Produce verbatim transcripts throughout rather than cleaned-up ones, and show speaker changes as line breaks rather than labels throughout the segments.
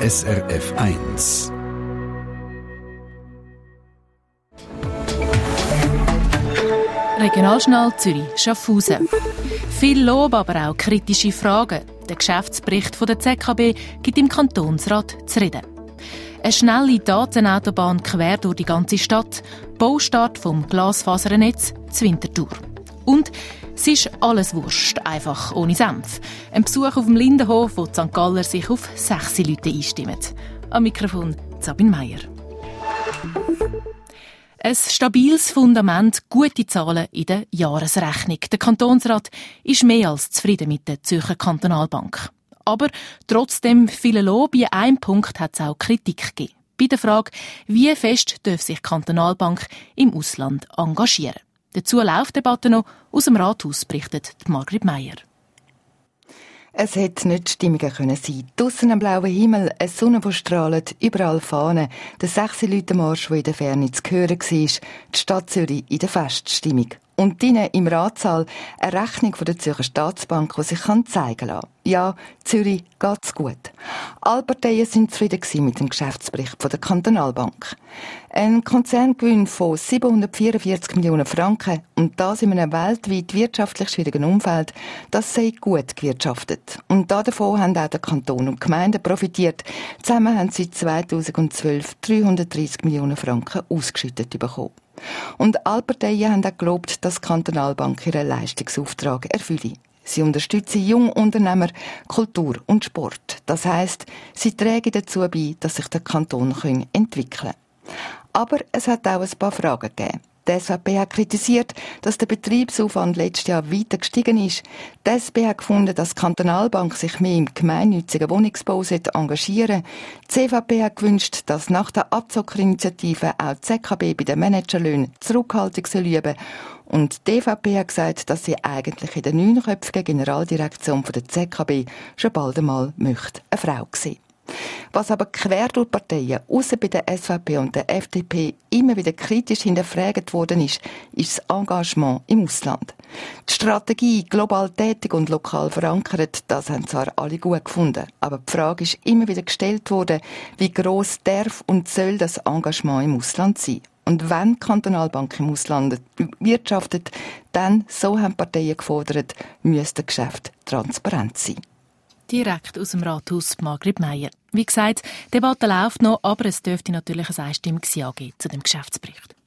S R F eins.
Regionaljournal Zürich, Schaffhausen. Viel Lob, aber auch kritische Fragen. Der Geschäftsbericht der Z K B gibt im Kantonsrat zu reden. Eine schnelle Datenautobahn quer durch die ganze Stadt. Baustart vom Glasfasernetz zu Winterthur. Und es ist alles Wurst, einfach ohne Senf. Ein Besuch auf dem Lindenhof, wo die Sankt Galler sich auf sechs Leute einstimmen. Am Mikrofon Sabine Meier. Ein stabiles Fundament, gute Zahlen in der Jahresrechnung. Der Kantonsrat ist mehr als zufrieden mit der Zürcher Kantonalbank. Aber trotzdem viel Lob, bei einem Punkt hat es auch Kritik gegeben. Bei der Frage, wie fest darf sich die Kantonalbank im Ausland engagieren. Dazu läuft die Debatte noch. Aus dem Rathaus berichtet Margrit Meier.
Es hätte nicht stimmiger können sein. Draussen am blauen Himmel, eine Sonne, die strahlt, überall Fahnen, der sechs-Leute-Marsch, der in der Ferne zu hören war, die Stadt Zürich in der Feststimmung. Und drinnen im Ratssaal eine Rechnung von der Zürcher Staatsbank, die sich zeigen lassen kann. Ja, Zürich geht's gut. Alle Parteien sind zufrieden mit dem Geschäftsbericht von der Kantonalbank. Ein Konzerngewinn von siebenhundertvierundvierzig Millionen Franken und das in einem weltweit wirtschaftlich schwierigen Umfeld, das sei gut gewirtschaftet. Und davon haben auch der Kanton und die Gemeinden profitiert. Zusammen haben sie zweitausendzwölf dreihundertdreissig Millionen Franken ausgeschüttet bekommen. Und alle Parteien haben auch gelobt, dass die Kantonalbank ihren Leistungsauftrag erfülle. Sie unterstützen Jungunternehmer, Kultur und Sport. Das heisst, sie tragen dazu bei, dass sich der Kanton entwickeln kann. Aber es hat auch ein paar Fragen gegeben. Die S V P hat kritisiert, dass der Betriebsaufwand letztes Jahr weiter gestiegen ist. Die S P hat gefunden, dass die Kantonalbank sich mehr im gemeinnützigen Wohnungsbau engagieren sollte. Die C V P hat gewünscht, dass nach der Abzockerinitiative auch die Z K B bei den Managerlöhnen Zurückhaltung üben soll. Und die E V P hat gesagt, dass sie eigentlich in der neunköpfigen Generaldirektion der Z K B schon bald einmal möchte eine Frau sehen. Was aber quer durch Parteien, ausser bei der S V P und der F D P, immer wieder kritisch hinterfragt worden ist, ist das Engagement im Ausland. Die Strategie, global tätig und lokal verankert, das haben zwar alle gut gefunden, aber die Frage ist immer wieder gestellt worden, wie gross darf und soll das Engagement im Ausland sein? Und wenn die Kantonalbank im Ausland wirtschaftet, dann, so haben die Parteien gefordert, müsste das Geschäft transparent sein.
Direkt aus dem Rathaus Margrit Meier. Wie gesagt, die Debatte läuft noch, aber es dürfte natürlich ein einstimmiges Ja geben zu dem Geschäftsbericht.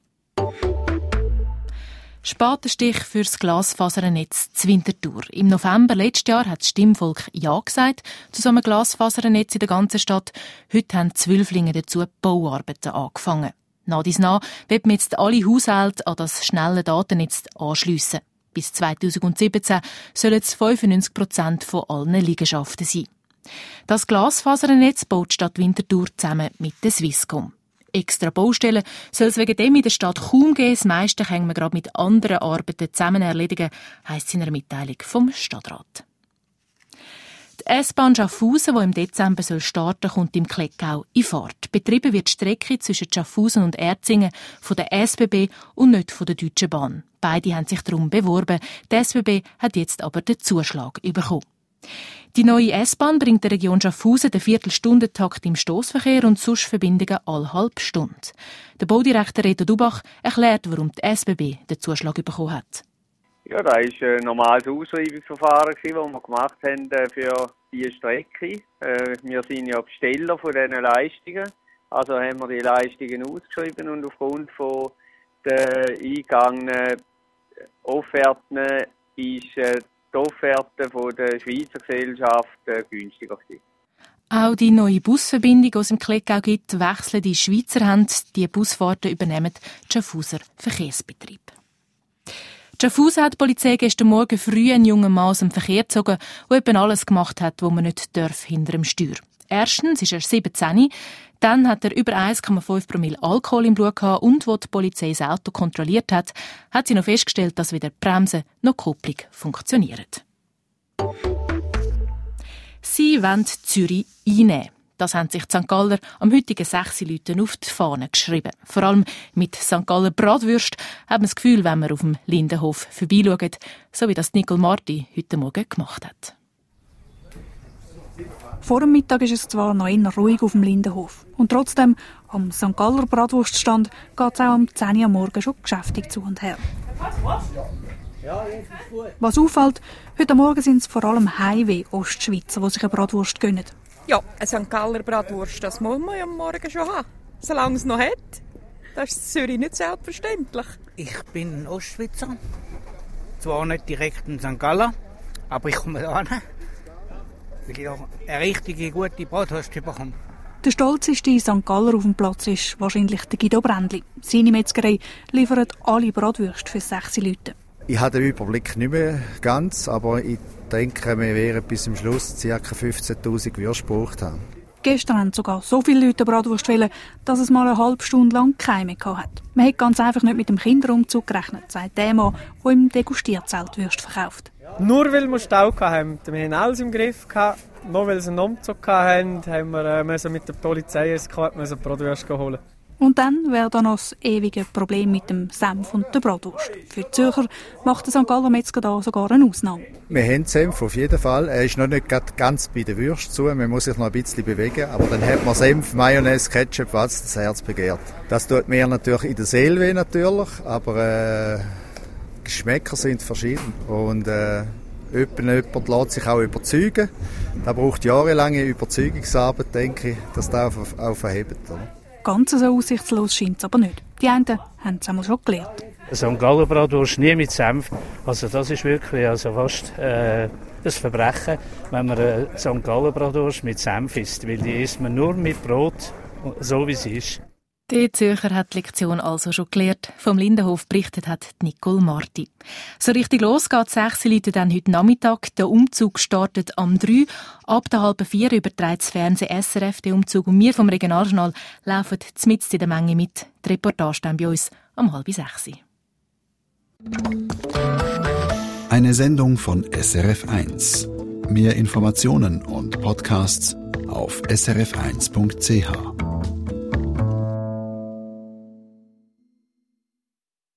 Spatenstich für das Glasfasernetz zu Winterthur. Im November letzten Jahr hat das Stimmvolk Ja gesagt zu so einem Glasfasernetz in der ganzen Stadt. Heute haben Zwölflinge dazu Bauarbeiten angefangen. Nach dies nach wird man jetzt alle Haushalte an das schnelle Datennetz anschliessen. Bis zweitausendsiebzehn sollen es fünfundneunzig Prozent von allen Liegenschaften sein. Das Glasfasernetz baut die Stadt Winterthur zusammen mit der Swisscom. Extra Baustellen soll es wegen dem in der Stadt kaum geben. Das meiste können wir gerade mit anderen Arbeiten zusammen erledigen, heisst es in einer Mitteilung vom Stadtrat. Die S-Bahn Schaffhausen, die im Dezember starten soll, kommt im Kleckau in Fahrt. Betrieben wird die Strecke zwischen Schaffhausen und Erzingen von der S B B und nicht von der Deutschen Bahn. Beide haben sich darum beworben. Die S B B hat jetzt aber den Zuschlag bekommen. Die neue S-Bahn bringt der Region Schaffhausen den Viertelstundentakt im Stossverkehr und sonst Verbindungen alle halbe Stunde. Der Baudirektor Reto Dubach erklärt, warum die S B B den Zuschlag bekommen hat.
Ja, das war ein normales Ausschreibungsverfahren, das wir gemacht haben für diese Strecke. Wir sind ja Besteller von diesen Leistungen. Also haben wir die Leistungen ausgeschrieben und aufgrund von der eingegangenen Offerten ist die Offerte von der Schweizer Gesellschaft günstiger gewesen.
Auch die neue Busverbindung, die es im Kleckau gibt, wechseln die Schweizer Hand. Die Busfahrten übernehmen die Schaffhauser Verkehrsbetrieb. Die Schaffhausen hat die Polizei gestern Morgen früh einen jungen Mann aus dem Verkehr gezogen, der eben alles gemacht hat, was man nicht darf hinter dem Steuer. Erstens ist er siebzehn, dann hat er über eins Komma fünf Promille Alkohol im Blut gehabt und als die Polizei das Auto kontrolliert hat, hat sie noch festgestellt, dass weder die Bremse noch die Kupplung funktionieren. Sie wollen Zürich einnehmen. Das haben sich die Sankt Galler am heutigen sechs Leuten auf die Fahne geschrieben. Vor allem mit Sankt Galler Bratwürst hat man das Gefühl, wenn man auf dem Lindenhof vorbeischaut, so wie das Nicole Marti heute Morgen gemacht hat.
Vor dem Mittag ist es zwar noch eher ruhig auf dem Lindenhof. Und trotzdem, am Sankt Galler Bratwurststand geht es auch um zehn Uhr am Morgen schon geschäftig zu und her. Was auffällt, heute Morgen sind es vor allem Heimweh-Ostschweizer, die sich eine Bratwurst gönnen.
Ja, eine Sankt Galler Bratwurst, das muss man ja am Morgen schon haben. Solange es noch hat. Das ist in Zürich nicht selbstverständlich.
Ich bin Ostschweizer. Zwar nicht direkt in Sankt Galler, aber ich komme da hin, weil ich auch eine richtige, gute Bratwurst bekomme.
Der stolzeste Sankt Galler auf dem Platz ist wahrscheinlich der Guido Brändli. Seine Metzgerei liefert alle Bratwürste für sechs Leute.
Ich habe den Überblick nicht mehr ganz, aber ich denke, wir werden bis zum Schluss ca. fünfzehntausend Würste gebraucht haben.
Gestern haben sogar so viele Leute Bratwurst wollen, dass es mal eine halbe Stunde lang keine mehr hatte. Man hat ganz einfach nicht mit dem Kinderumzug gerechnet, sagt der Mann, der im Degustierzelt Würste verkauft.
Nur weil wir Stau hatten. Wir hatten alles im Griff. Nur weil sie einen Umzug hatten, haben wir mit der Polizei eine Bratwurst holen.
Und dann wäre da noch das ewige Problem mit dem Senf und der Bratwurst. Für die Zürcher macht der Sankt Galler Metzger da sogar eine Ausnahme.
Wir haben Senf auf jeden Fall. Er ist noch nicht ganz bei der Würste zu. Man muss sich noch ein bisschen bewegen. Aber dann hat man Senf, Mayonnaise, Ketchup, was das Herz begehrt. Das tut mir natürlich in der Seele weh, natürlich. Aber äh, Geschmäcker sind verschieden. Und äh, jemand lässt sich auch überzeugen. Das braucht jahrelange Überzeugungsarbeit, denke ich, dass das auf, aufhebt. Oder?
Ganz so aussichtslos scheint es aber nicht. Die einen haben es einmal schon gelernt.
Sankt Galler Bratwurst nie mit Senf. Also das ist wirklich also fast äh, ein Verbrechen, wenn man eine Sankt Galler Bratwurst mit Senf isst. Weil die isst man nur mit Brot, so wie sie ist.
Die Zürcher hat die Lektion also schon gelernt. Vom Lindenhof berichtet hat Nicole Marti. So richtig los geht sechs Leute dann heute Nachmittag. Der Umzug startet am drei. Ab der halben vier überträgt das Fernsehen S R F den Umzug. Und wir vom Regionaljournal laufen mitten in der Menge mit. Die Reportage dann bei uns um halb sechs.
Eine Sendung von S R F eins. Mehr Informationen und Podcasts auf s r f eins punkt c h.